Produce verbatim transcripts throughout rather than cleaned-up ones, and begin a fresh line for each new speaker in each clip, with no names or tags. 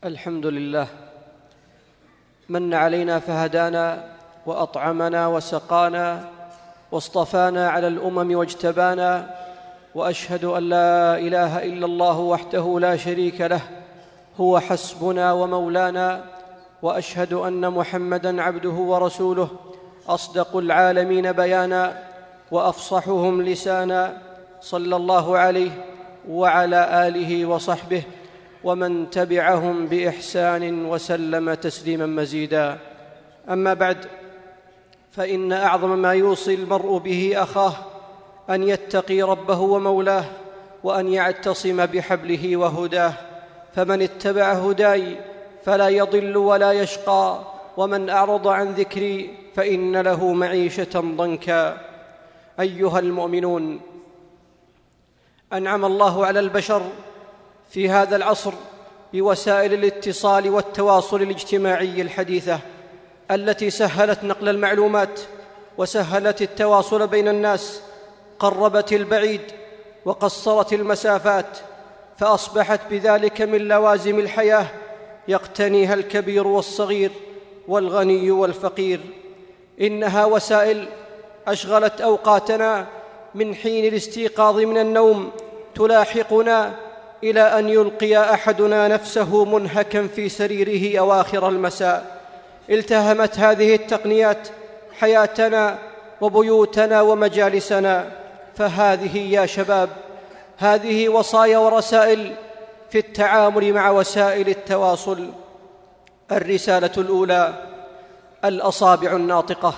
الحمد لله من علينا فهدانا وأطعمنا وسقانا واصطفانا على الأمم واجتبانا، وأشهد أن لا إله إلا الله وحده لا شريك له هو حسبنا ومولانا، وأشهد أن محمدًا عبده ورسوله أصدق العالمين بيانا وأفصحهم لسانا، صلى الله عليه وعلى آله وصحبه ومن تبعهم بإحسان وسلم تسليماً مزيداً. أما بعد، فإن أعظم ما يوصي المرء به أخاه أن يتقي ربه ومولاه، وأن يعتصم بحبله وهداه، فمن اتبع هداي فلا يضل ولا يشقى، ومن أعرض عن ذكري فإن له معيشة ضنكا. أيها المؤمنون، أنعم الله على البشر في هذا العصر بوسائل الاتصال والتواصل الاجتماعي الحديثة التي سهلت نقل المعلومات وسهلت التواصل بين الناس، قربت البعيد وقصرت المسافات، فأصبحت بذلك من لوازم الحياة يقتنيها الكبير والصغير والغني والفقير. إنها وسائل أشغلت أوقاتنا من حين الاستيقاظ من النوم، تلاحقنا إلى أن يلقي أحدنا نفسه منهكا في سريره أواخر المساء. التهمت هذه التقنيات حياتنا وبيوتنا ومجالسنا، فهذه يا شباب هذه وصايا ورسائل في التعامل مع وسائل التواصل. الرسالة الأولى: الأصابع الناطقة.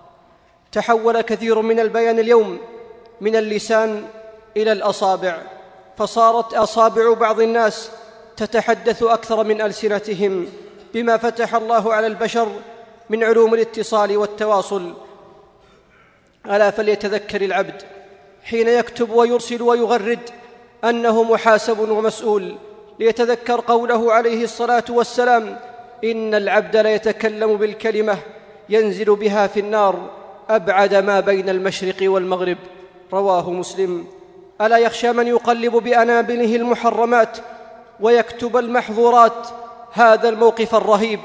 تحول كثير من البيان اليوم من اللسان إلى الأصابع، فصارت أصابع بعض الناس تتحدث أكثر من ألسنتهم بما فتح الله على البشر من علوم الاتصال والتواصل. ألا فليتذكر العبد حين يكتب ويرسل ويغرد أنه محاسب ومسؤول، ليتذكر قوله عليه الصلاة والسلام: إن العبد ليتكلم بالكلمة ينزل بها في النار أبعد ما بين المشرق والمغرب، رواه مسلم. ألا يخشى من يقلب بأنابله المحرمات ويكتب المحظورات هذا الموقف الرهيب؟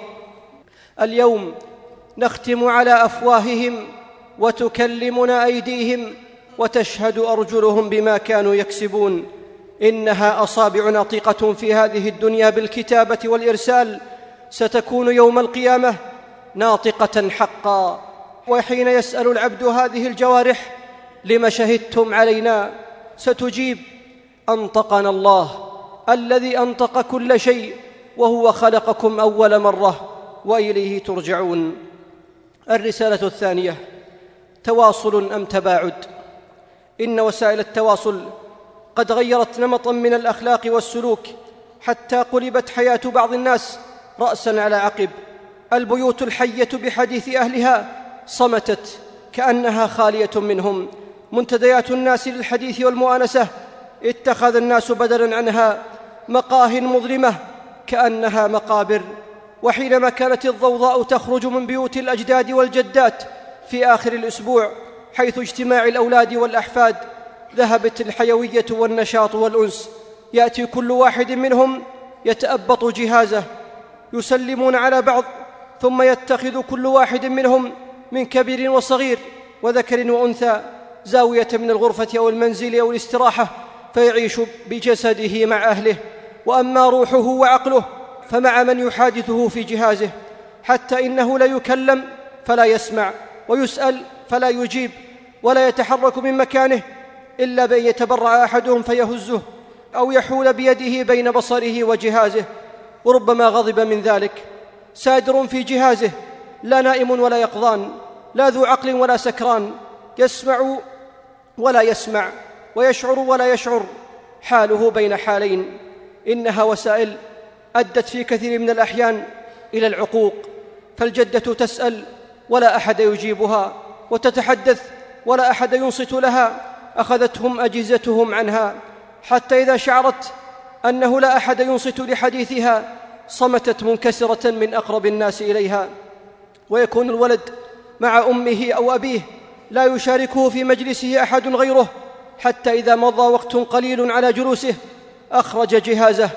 اليوم نختم على أفواههم وتكلمنا أيديهم وتشهد أرجلهم بما كانوا يكسبون. إنها أصابع ناطقة في هذه الدنيا بالكتابة والإرسال، ستكون يوم القيامة ناطقة حقا. وحين يسأل العبد هذه الجوارح: لم شهدتم علينا؟ ستجيب: أنطقنا الله الذي أنطق كل شيء، وهو خلقكم أول مرة وإليه ترجعون. الرسالة الثانية: تواصل أم تباعد. إن وسائل التواصل قد غيرت نمطا من الأخلاق والسلوك، حتى قلبت حياة بعض الناس رأسا على عقب. البيوت الحية بحديث أهلها صمتت كأنها خالية منهم. منتديات الناس للحديث والمؤانسة اتخذ الناس بدلا عنها مقاه مظلمة كأنها مقابر. وحينما كانت الضوضاء تخرج من بيوت الأجداد والجدات في آخر الأسبوع حيث اجتماع الأولاد والأحفاد، ذهبت الحيوية والنشاط والأنس. يأتي كل واحد منهم يتأبط جهازه، يسلمون على بعض، ثم يتخذ كل واحد منهم من كبير وصغير وذكر وأنثى زاوية من الغرفة أو المنزل أو الاستراحة، فيعيش بجسده مع أهله، وأما روحه وعقله فمع من يحادثه في جهازه، حتى إنه لا يكلم فلا يسمع، ويسأل فلا يجيب، ولا يتحرك من مكانه إلا بأن يتبرع أحدهم فيهزه أو يحول بيده بين بصره وجهازه، وربما غضب من ذلك. سادر في جهازه، لا نائم ولا يقظان، لا ذو عقل ولا سكران، يسمع ولا يسمع، ويشعر ولا يشعر، حاله بين حالين. إنها وسائل أدت في كثير من الأحيان إلى العقوق، فالجدة تسأل ولا أحد يجيبها، وتتحدث ولا أحد ينصت لها، أخذتهم أجهزتهم عنها، حتى إذا شعرت أنه لا أحد ينصت لحديثها صمتت منكسرة من أقرب الناس إليها. ويكون الولد مع أمه أو أبيه لا يشاركه في مجلسه أحد غيره، حتى إذا مضى وقت قليل على جلوسه أخرج جهازه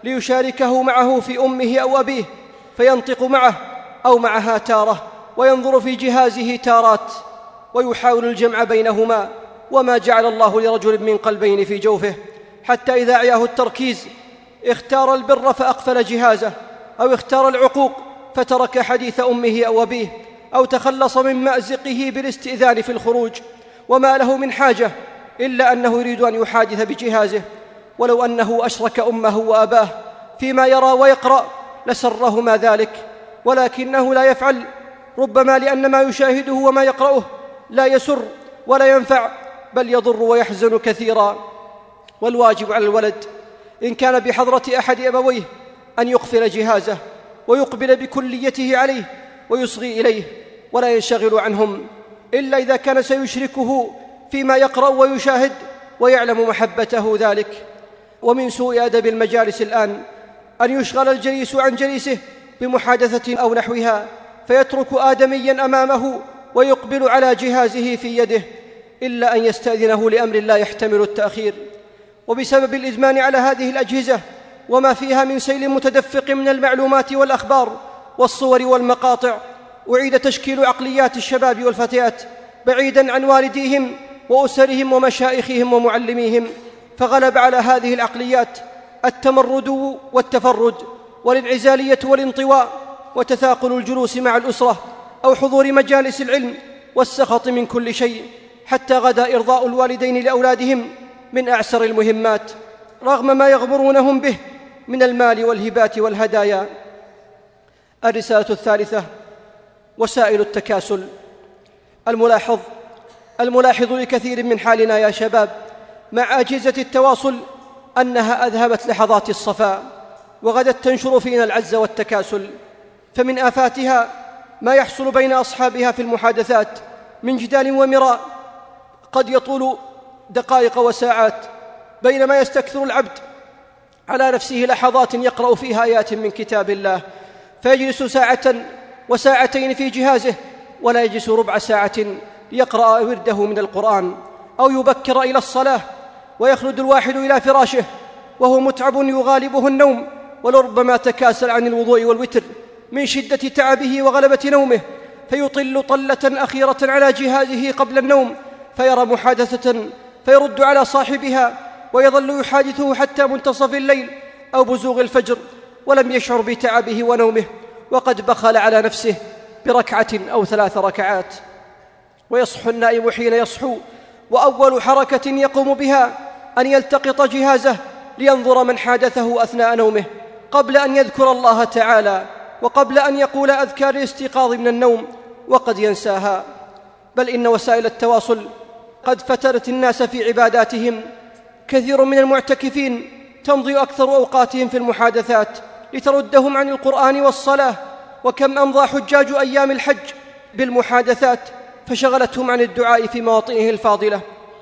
ليشاركه معه في أمه أو أبيه فينطق معه أو معها تارة وينظر في جهازه تارات ويحاول الجمع بينهما، وما جعل الله لرجل من قلبين في جوفه، حتى إذا أعياه التركيز اختار البر فأقفل جهازه، أو اختار العقوق فترك حديث أمه أو أبيه، أو تخلص من مأزقه بالاستئذان في الخروج، وما له من حاجة إلا أنه يريد أن يحادث بجهازه. ولو أنه أشرك أمه وأباه فيما يرى ويقرأ لسرهما ذلك، ولكنه لا يفعل، ربما لأن ما يشاهده وما يقرأه لا يسر ولا ينفع، بل يضر ويحزن كثيرا. والواجب على الولد إن كان بحضرة أحد أبويه أن يقفل جهازه ويقبل بكليته عليه ويصغي إليه ولا ينشغل عنهم، إلا إذا كان سيشركه فيما يقرأ ويشاهد ويعلم محبته ذلك. ومن سوء أدب المجالس الآن أن يشغل الجليس عن جليسه بمحادثة أو نحوها، فيترك آدميا أمامه ويقبل على جهازه في يده، إلا أن يستأذنه لأمر لا يحتمل التأخير. وبسبب الإدمان على هذه الأجهزة وما فيها من سيل متدفق من المعلومات والأخبار والصور والمقاطع، أعيد تشكيل عقليات الشباب والفتيات بعيداً عن والديهم وأسرهم ومشايخهم ومعلميهم، فغلب على هذه العقليات التمرد والتفرد والانعزالية والانطواء وتثاقل الجلوس مع الأسرة أو حضور مجالس العلم والسخط من كل شيء، حتى غدا إرضاء الوالدين لأولادهم من أعسر المهمات رغم ما يغمرونهم به من المال والهبات والهدايا. الرسالة الثالثة: وسائل التكاسل. الملاحظ الملاحظ لكثير من حالنا يا شباب مع أجهزة التواصل أنها أذهبت لحظات الصفاء وغدت تنشر فينا العجز والتكاسل، فمن آفاتها ما يحصل بين أصحابها في المحادثات من جدال ومراء قد يطول دقائق وساعات، بينما يستكثر العبد على نفسه لحظات يقرأ فيها آيات من كتاب الله، فيجلس ساعة وساعتين في جهازه ولا يجلس ربع ساعة ليقرأ ورده من القرآن أو يبكر إلى الصلاة، ويخلد الواحد إلى فراشه وهو متعب يغالبه النوم، ولربما تكاسل عن الوضوء والوتر من شدة تعبه وغلبة نومه، فيطل طلة أخيرة على جهازه قبل النوم فيرى محادثة فيرد على صاحبها ويظل يحادثه حتى منتصف الليل أو بزوغ الفجر ولم يشعر بتعبه ونومه، وقد بخل على نفسه بركعة أو ثلاث ركعات. ويصحو النائم حين يصحو، وأول حركة يقوم بها أن يلتقط جهازه لينظر من حادثه أثناء نومه قبل أن يذكر الله تعالى وقبل أن يقول أذكار الاستيقاظ من النوم، وقد ينساها. بل إن وسائل التواصل قد فترت الناس في عباداتهم، كثير من المعتكفين تمضي أكثر أوقاتهم في المحادثات لتردهم عن القرآن والصلاة، وكم أمضى حجاج أيام الحج بالمحادثات فشغلتهم عن الدعاء في مواطنه الفاضلة.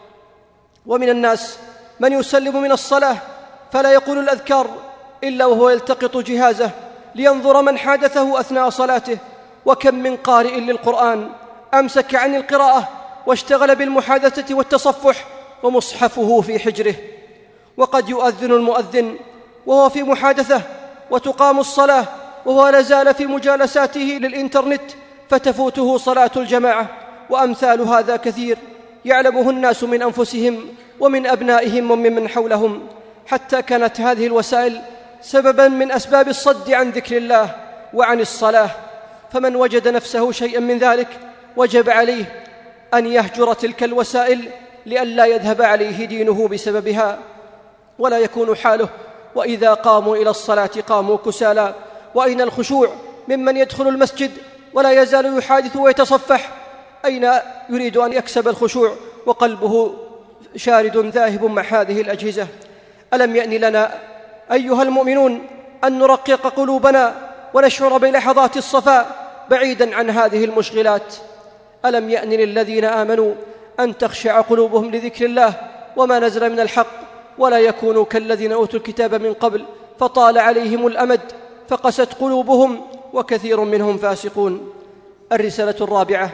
ومن الناس من يسلم من الصلاة فلا يقول الأذكار إلا وهو يلتقط جهازه لينظر من حادثه أثناء صلاته، وكم من قارئ للقرآن أمسك عن القراءة واشتغل بالمحادثة والتصفح ومصحفه في حجره. وقد يؤذن المؤذن وهو في محادثة وتقام الصلاة وهو لازال في مجالساته للإنترنت فتفوته صلاة الجماعة. وأمثال هذا كثير يعلمه الناس من أنفسهم ومن أبنائهم ومن حولهم، حتى كانت هذه الوسائل سببا من أسباب الصد عن ذكر الله وعن الصلاة. فمن وجد نفسه شيئا من ذلك وجب عليه أن يهجر تلك الوسائل لئلا يذهب عليه دينه بسببها، ولا يكون حاله وإذا قاموا إلى الصلاة قاموا كسالى. وأين الخشوع ممن يدخل المسجد ولا يزال يحادث ويتصفح؟ أين يريد أن يكسب الخشوع وقلبه شارد ذاهب مع هذه الأجهزة؟ ألم يأن لنا أيها المؤمنون أن نرقق قلوبنا ونشعر بلحظات الصفاء بعيدا عن هذه المشغلات؟ ألم يأن للذين آمنوا أن تخشع قلوبهم لذكر الله وما نزل من الحق، ولا يكونوا كالذين أوتوا الكتاب من قبل فطال عليهم الأمد فقست قلوبهم وكثير منهم فاسقون. الرسالة الرابعة: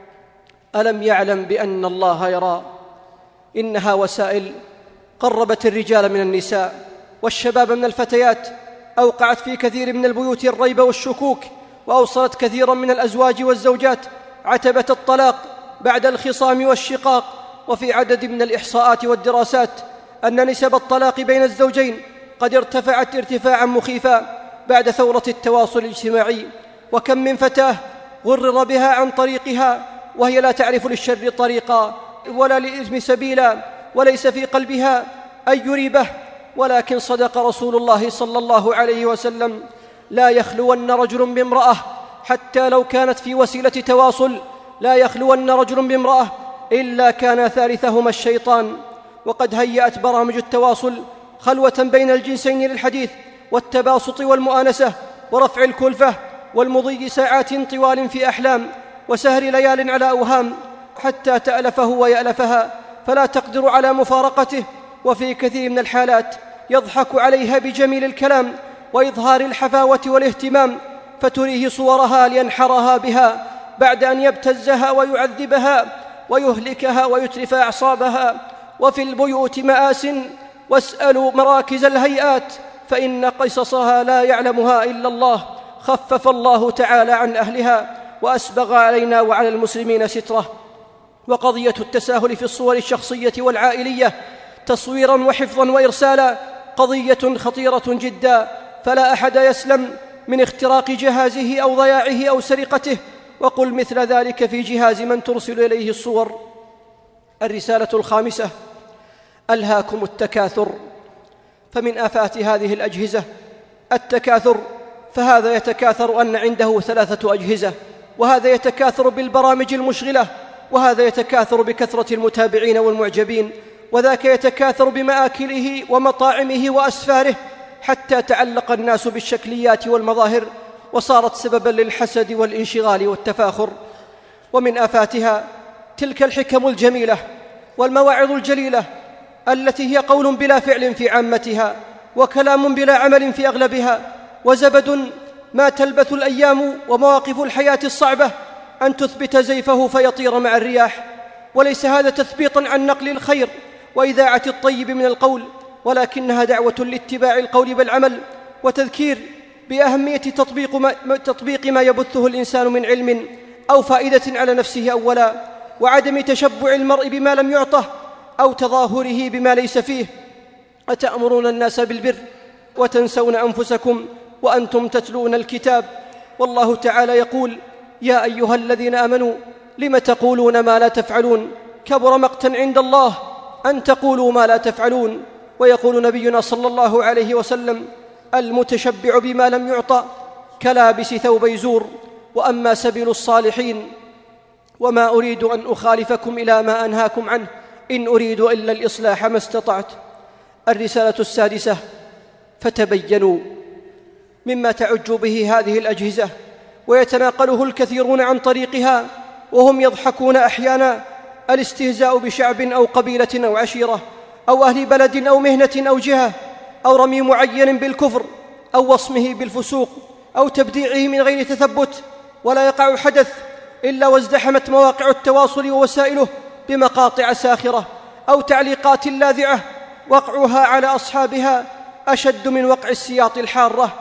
ألم يعلم بأن الله يرى؟ إنها وسائل قربت الرجال من النساء والشباب من الفتيات أوقعت في كثير من البيوت الريب والشكوك، وأوصلت كثيرا من الأزواج والزوجات عتبة الطلاق بعد الخصام والشقاق. وفي عدد من الإحصاءات والدراسات أن نسب الطلاق بين الزوجين قد ارتفعت ارتفاعا مخيفا بعد ثورة التواصل الاجتماعي. وكم من فتاة غرر بها عن طريقها وهي لا تعرف للشر طريقا ولا للإثم سبيلا، وليس في قلبها أي ريبة. ولكن صدق رسول الله صلى الله عليه وسلم: لا يخلون رجل بامرأة حتى لو كانت في وسيلة تواصل، لا يخلون رجل بامرأة إلا كان ثالثهما الشيطان. وقد هيأت برامج التواصل خلوة بين الجنسين للحديث والتباسط والمؤانسة ورفع الكلفة والمضي ساعات طوال في أحلام وسهر ليال على أوهام حتى تألفه ويألفها فلا تقدر على مفارقته. وفي كثير من الحالات يضحك عليها بجميل الكلام وإظهار الحفاوة والاهتمام، فتريه صورها لينحرها بها بعد أن يبتزها ويعذبها ويهلكها ويتلف أعصابها. وفي البيوت مآس، واسألوا مراكز الهيئات فإن قصصها لا يعلمها إلا الله. خفف الله تعالى عن أهلها وأسبغ علينا وعلى المسلمين ستره. وقضية التساهل في الصور الشخصية والعائلية تصويرا وحفظا وإرسالا قضية خطيرة جدا، فلا أحد يسلم من اختراق جهازه أو ضياعه أو سرقته. وقل مثل ذلك في جهاز من ترسل إليه الصور. الرسالة الخامسة: ألهاكم التكاثر. فمن آفات هذه الأجهزة التكاثر، فهذا يتكاثر أن عنده ثلاثة أجهزة، وهذا يتكاثر بالبرامج المشغلة، وهذا يتكاثر بكثرة المتابعين والمعجبين، وذاك يتكاثر بمآكله ومطاعمه وأسفاره، حتى تعلق الناس بالشكليات والمظاهر وصارت سببا للحسد والانشغال والتفاخر. ومن آفاتها تلك الحكم الجميلة والمواعظ الجليلة التي هي قول بلا فعل في عامتها وكلام بلا عمل في أغلبها، وزبد ما تلبث الأيام ومواقف الحياة الصعبة أن تثبت زيفه فيطير مع الرياح. وليس هذا تثبيطا عن نقل الخير وإذاعة الطيب من القول، ولكنها دعوة لاتباع القول بالعمل، وتذكير بأهمية تطبيق ما, تطبيق ما يبثه الإنسان من علم أو فائدة على نفسه أولا، وعدم تشبع المرء بما لم يعطه أو تظاهره بما ليس فيه. أتأمرون الناس بالبر وتنسون أنفسكم وأنتم تتلون الكتاب. والله تعالى يقول: يا أيها الذين آمنوا لم تقولون ما لا تفعلون كبر مقتا عند الله أن تقولوا ما لا تفعلون. ويقول نبينا صلى الله عليه وسلم: المتشبع بما لم يعطى كلابس ثوبي زور. وأما سبيل الصالحين وما أريد أن أخالفكم إلى ما أنهاكم عنه إن أريد إلا الإصلاح ما استطعت. الرسالة السادسة: فتبينوا. مما تعج به هذه الأجهزة ويتناقله الكثيرون عن طريقها وهم يضحكون أحيانا الاستهزاء بشعب أو قبيلة أو عشيرة أو أهل بلد أو مهنة أو جهة، أو رمي معين بالكفر أو وصمه بالفسوق أو تبديعه من غير تثبت. ولا يقع حدث إلا وازدحمت مواقع التواصل ووسائله بمقاطع ساخرة أو تعليقات لاذعة وقعها على أصحابها أشد من وقع السياط الحارة.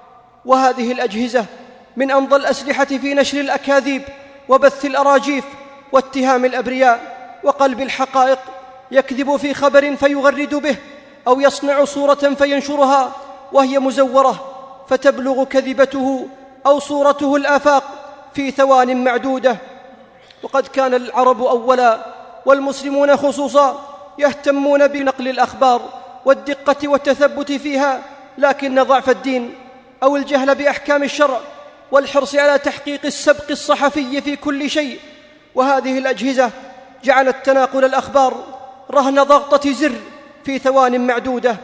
وهذه الأجهزة من أمضى الأسلحة في نشر الأكاذيب وبث الأراجيف واتهام الأبرياء وقلب الحقائق. يكذب في خبر فيغرد به أو يصنع صورة فينشرها وهي مزورة، فتبلغ كذبته أو صورته الآفاق في ثوان معدودة. وقد كان العرب أولا والمسلمون خصوصا يهتمون بنقل الأخبار والدقة والتثبت فيها، لكن ضعف الدين أو الجهل بأحكام الشرع والحرص على تحقيق السبق الصحفي في كل شيء وهذه الأجهزة جعلت تناقل الأخبار رهن ضغطة زر في ثوان معدودة.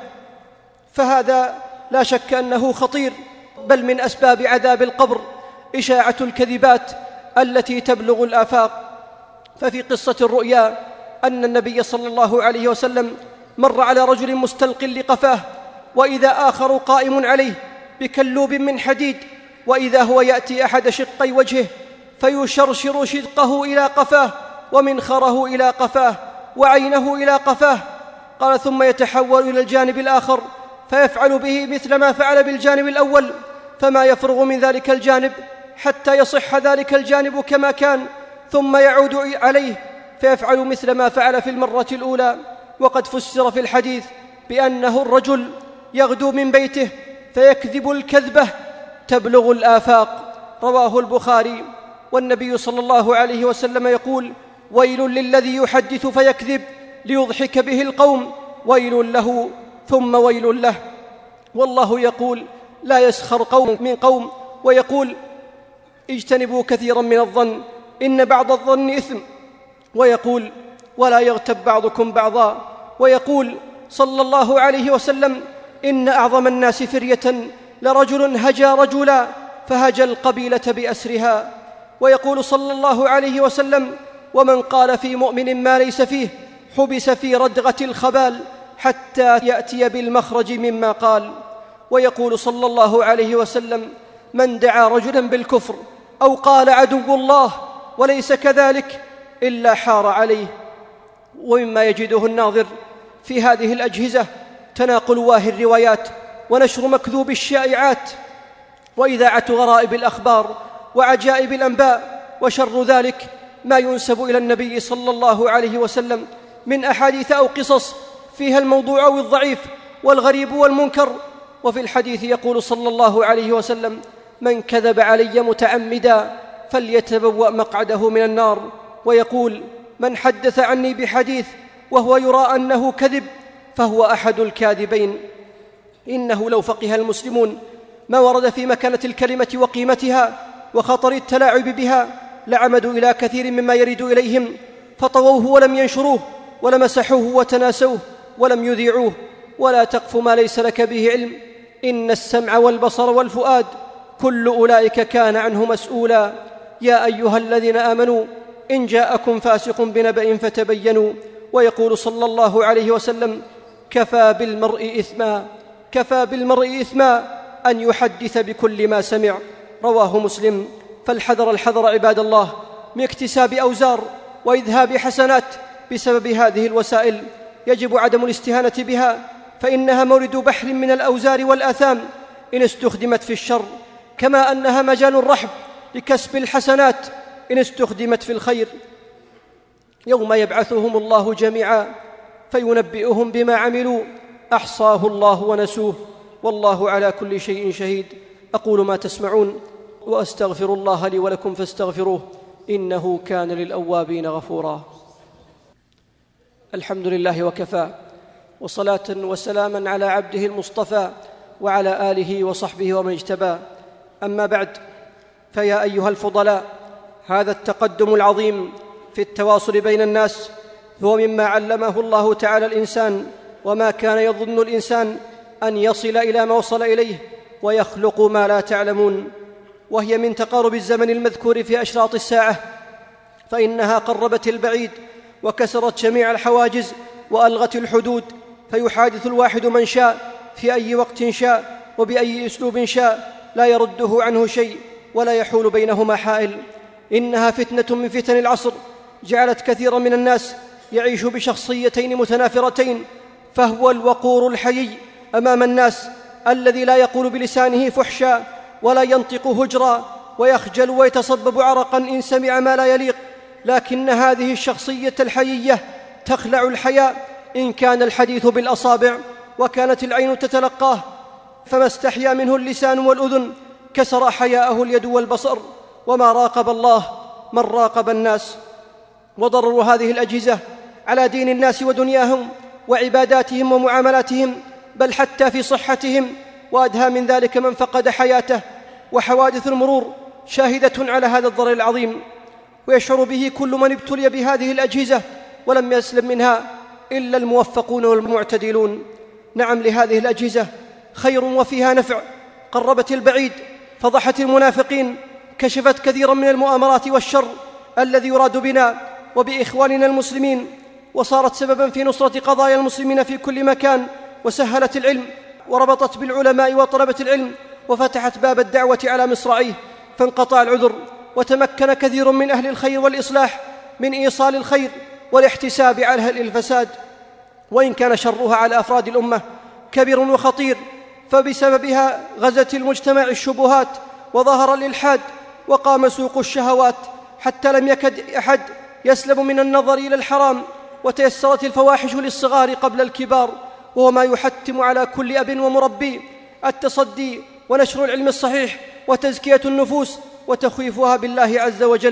فهذا لا شك أنه خطير، بل من أسباب عذاب القبر إشاعة الكذبات التي تبلغ الآفاق. ففي قصة الرؤيا أن النبي صلى الله عليه وسلم مر على رجل مستلق لقفاه، وإذا آخر قائم عليه بكلوب من حديد، وإذا هو يأتي أحد شقي وجهه فيشرشر شدقه إلى قفاه ومنخره إلى قفاه وعينه إلى قفاه. قال: ثم يتحول إلى الجانب الآخر فيفعل به مثل ما فعل بالجانب الأول، فما يفرغ من ذلك الجانب حتى يصح ذلك الجانب كما كان، ثم يعود عليه فيفعل مثل ما فعل في المرة الأولى. وقد فسر في الحديث بأنه الرجل يغدو من بيته فيكذب الكذبة تبلغ الآفاق، رواه البخاري. والنبي صلى الله عليه وسلم يقول: ويل للذي يحدث فيكذب ليضحك به القوم، ويل له ثم ويل له. والله يقول: لا يسخر قوم من قوم، ويقول: اجتنبوا كثيرا من الظن إن بعض الظن إثم، ويقول: ولا يغتب بعضكم بعضا، ويقول صلى الله عليه وسلم: إن أعظم الناس فرية لرجل هجى رجلا فهجى القبيلة بأسرها. ويقول صلى الله عليه وسلم: ومن قال في مؤمن ما ليس فيه حبس في ردغة الخبال حتى يأتي بالمخرج مما قال. ويقول صلى الله عليه وسلم: من دعا رجلا بالكفر أو قال عدو الله وليس كذلك إلا حار عليه. ومما يجده الناظر في هذه الأجهزة تناقل واهي الروايات ونشر مكذوب الشائعات وإذاعة غرائب الأخبار وعجائب الأنباء، وشر ذلك ما ينسب إلى النبي صلى الله عليه وسلم من أحاديث أو قصص فيها الموضوع أو الضعيف والغريب والمنكر. وفي الحديث يقول صلى الله عليه وسلم: من كذب علي متعمدا فليتبوأ مقعده من النار. ويقول: من حدث عني بحديث وهو يرى أنه كذب فهو أحد الكاذبين. إنه لو فقه المسلمون ما ورد في مكانة الكلمة وقيمتها وخطر التلاعب بها لعمدوا إلى كثير مما يرد إليهم فطووه ولم ينشروه ولمسحوه وتناسوه ولم يذيعوه. ولا تقف ما ليس لك به علم، إن السمع والبصر والفؤاد كل أولئك كان عنه مسؤولا. يا أيها الذين آمنوا إن جاءكم فاسق بنبأ فتبينوا. ويقول صلى الله عليه وسلم: كفى بالمرء إثما كفى بالمرء إثما أن يحدث بكل ما سمع، رواه مسلم. فالحذر الحذر عباد الله من اكتساب أوزار وإذهاب حسنات بسبب هذه الوسائل. يجب عدم الاستهانة بها، فإنها مورد بحر من الأوزار والآثام إن استخدمت في الشر، كما أنها مجال رحب لكسب الحسنات إن استخدمت في الخير. يوم يبعثهم الله جميعا فينبئهم بما عملوا أحصاه الله ونسوه، والله على كل شيء شهيد. أقول ما تسمعون وأستغفر الله لي ولكم فاستغفروه إنه كان للأوابين غفورا. الحمد لله وكفى، وصلاة وسلاما على عبده المصطفى وعلى آله وصحبه ومن اجتبى. أما بعد، فيا أيها الفضلاء، هذا التقدم العظيم في التواصل بين الناس هو مما علمه الله تعالى الإنسان، وما كان يظن الإنسان أن يصل إلى ما وصل إليه ويخلق ما لا تعلمون. وهي من تقارب الزمن المذكور في أشراط الساعة، فإنها قربت البعيد وكسرت جميع الحواجز وألغت الحدود، فيحادث الواحد من شاء في أي وقت شاء وبأي أسلوب شاء، لا يرده عنه شيء ولا يحول بينهما حائل. إنها فتنة من فتن العصر جعلت كثيرا من الناس يعيش بشخصيتين متنافرتين، فهو الوقور الحيي أمام الناس الذي لا يقول بلسانه فحشا ولا ينطق هجرا ويخجل ويتصبب عرقا إن سمع ما لا يليق، لكن هذه الشخصية الحيية تخلع الحياء إن كان الحديث بالأصابع وكانت العين تتلقاه، فما استحيا منه اللسان والأذن كسر حياءه اليد والبصر. وما راقب الله من راقب الناس. وضرر هذه الأجهزة على دين الناس ودنياهم وعباداتهم ومعاملاتهم، بل حتى في صحتهم، وأدهى من ذلك من فقد حياته. وحوادث المرور شاهدة على هذا الضرر العظيم، ويشعر به كل من ابتلي بهذه الأجهزة ولم يسلم منها إلا الموفقون والمعتدلون. نعم، لهذه الأجهزة خير وفيها نفع، قربت البعيد، فضحت المنافقين، كشفت كثيرا من المؤامرات والشر الذي يراد بنا وبإخواننا المسلمين، وصارت سببا في نصرة قضايا المسلمين في كل مكان، وسهلت العلم وربطت بالعلماء وطلبة العلم، وفتحت باب الدعوة على مصراعيه، فانقطع العذر، وتمكن كثير من أهل الخير والإصلاح من إيصال الخير والاحتساب على أهل الفساد. وإن كان شرها على أفراد الأمة كبير وخطير، فبسببها غزت المجتمع الشبهات وظهر الإلحاد وقام سوق الشهوات، حتى لم يكد أحد يسلم من النظر إلى الحرام، وتيسرت الفواحش للصغار قبل الكبار، وهو ما يحتم على كل أب ومربي التصدي ونشر العلم الصحيح وتزكية النفوس وتخويفها بالله عز وجل.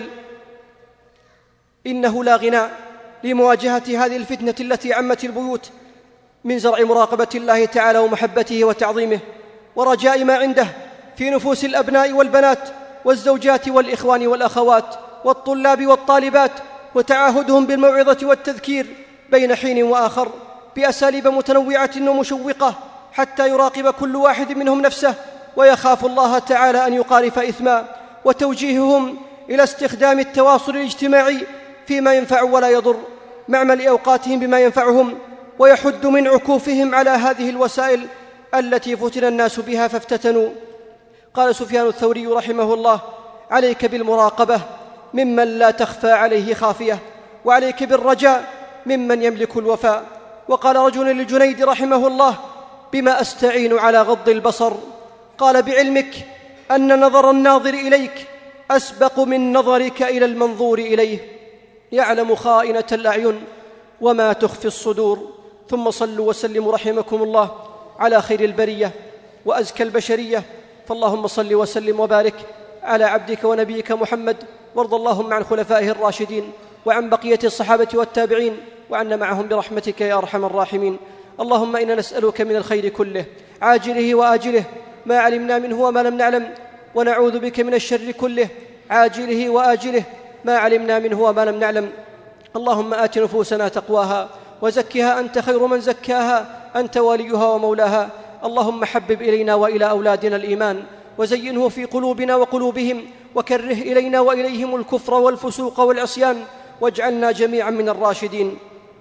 إنه لا غنى لمواجهة هذه الفتنة التي عمت البيوت من زرع مراقبة الله تعالى ومحبته وتعظيمه ورجاء ما عنده في نفوس الأبناء والبنات والزوجات والإخوان والأخوات والطلاب والطالبات، وتعاهدهم بالموعظة والتذكير بين حين وآخر بأساليب متنوعة ومشوقة، حتى يراقب كل واحد منهم نفسه ويخاف الله تعالى أن يقارف إثما، وتوجيههم إلى استخدام التواصل الاجتماعي فيما ينفع ولا يضر، مع ملء أوقاتهم بما ينفعهم، ويحد من عكوفهم على هذه الوسائل التي فتن الناس بها فافتتنوا. قال سفيان الثوري رحمه الله: عليك بالمراقبة ممن لا تخفى عليه خافية، وعليك بالرجاء ممن يملك الوفاء. وقال رجل للجنيد رحمه الله: بما أستعين على غض البصر؟ قال: بعلمك أن نظر الناظر إليك أسبق من نظرك إلى المنظور إليه، يعلم خائنة الأعين وما تخفي الصدور. ثم صلوا وسلموا رحمكم الله على خير البرية وأزكى البشرية، فاللهم صل وسلم وبارك على عبدك ونبيك محمد، وارض اللهم عن خلفائه الراشدين وعن بقية الصحابة والتابعين، وعنا معهم برحمتك يا أرحم الراحمين. اللهم إنا نسألك من الخير كله عاجله وآجله ما علمنا منه وما لم نعلم، ونعوذ بك من الشر كله عاجله وآجله ما علمنا منه وما لم نعلم. اللهم آت نفوسنا تقواها وزكها أنت خير من زكاها، أنت وليها ومولاها. اللهم حبب إلينا وإلى أولادنا الإيمان وزينه في قلوبنا وقلوبهم، وكره إلينا وإليهم الكفر والفسوق والعصيان، واجعلنا جميعا من الراشدين.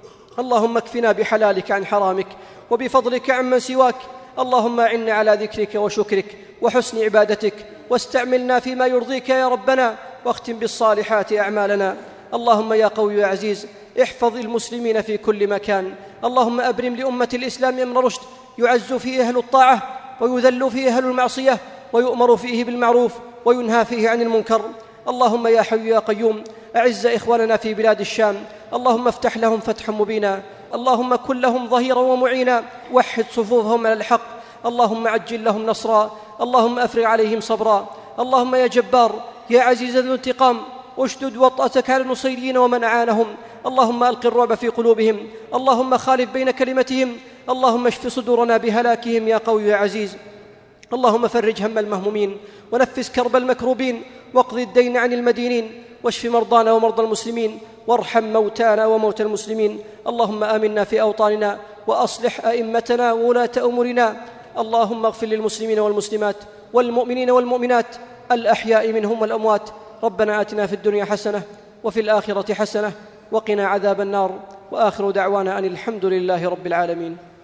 اللهم اكفنا بحلالك عن حرامك وبفضلك عمن سواك. اللهم أعنا على ذكرك وشكرك وحسن عبادتك، واستعملنا فيما يرضيك يا ربنا، واختم بالصالحات أعمالنا. اللهم يا قوي يا عزيز احفظ المسلمين في كل مكان. اللهم أبرم لأمة الإسلام أمر رشد يعز فيه أهل الطاعة ويذل فيه أهل المعصية، ويؤمر فيه بالمعروف وينهى فيه عن المنكر. اللهم يا حي يا قيوم أعز إخواننا في بلاد الشام، اللهم افتح لهم فتحا مبينا، اللهم كن لهم ظهيرا ومعينا، وحد صفوفهم على الحق، اللهم عجل لهم نصرا، اللهم أفرغ عليهم صبرا. اللهم يا جبار يا عزيز ذو انتقام اشدد وطأتك على النصيريين ومن أعانهم، اللهم ألق الرعب في قلوبهم، اللهم خالف بين كلمتهم، اللهم اشف صدورنا بهلاكهم يا قوي يا عزيز. اللهم فرج هم المهمومين ونفس كرب المكروبين، واقض الدين عن المدينين، واشف مرضانا ومرضى المسلمين، وارحم موتانا وموتى المسلمين. اللهم آمنا في أوطاننا وأصلح أئمتنا وولاة أمورنا. اللهم اغفر للمسلمين والمسلمات والمؤمنين والمؤمنات الأحياء منهم والأموات. ربنا آتنا في الدنيا حسنة وفي الآخرة حسنة وقنا عذاب النار، وآخر دعوانا أن الحمد لله رب العالمين.